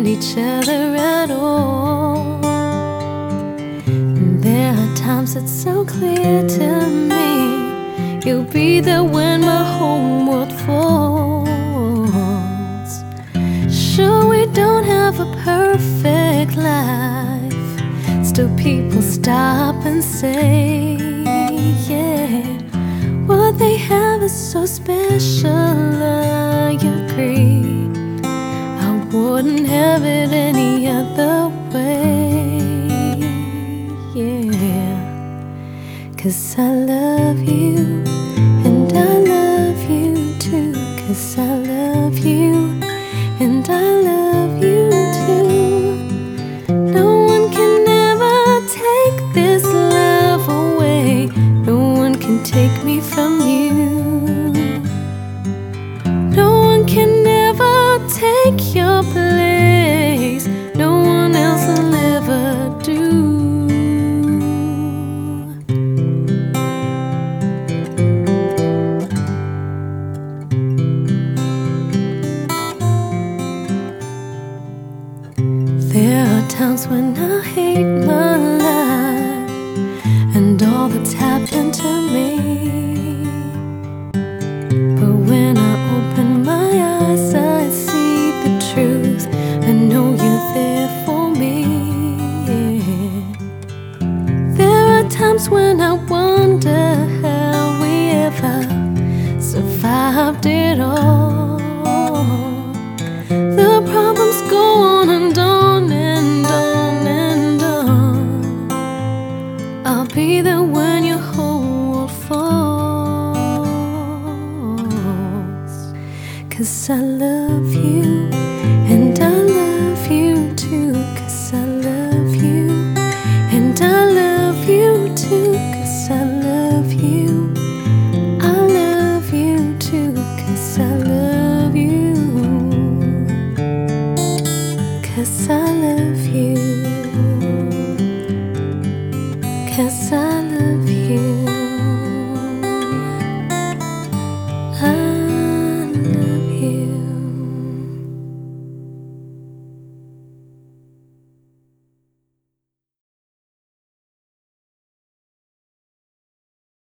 each other at all. And there are times it's so clear to me you'll be there when my whole world falls. Sure, we don't have a perfect life, still people stop and say, yeah, what they have is so special, I agree. I wouldn't have it any other way, yeah. 'Cause I love you, and I love you too. 'Cause I love you, and I love you too. No one can ever take this love away. No one can take me from you. No one can ever take your place. No one else will ever do. There are times when I hate my life and all that's happened to me. But when I open my eyes, I see the truth. I know you're there for me, yeah. There are times when I wonder how we ever survived it all. The problems go on and on and on and on. I'll be there when your whole world falls. 'Cause I love you.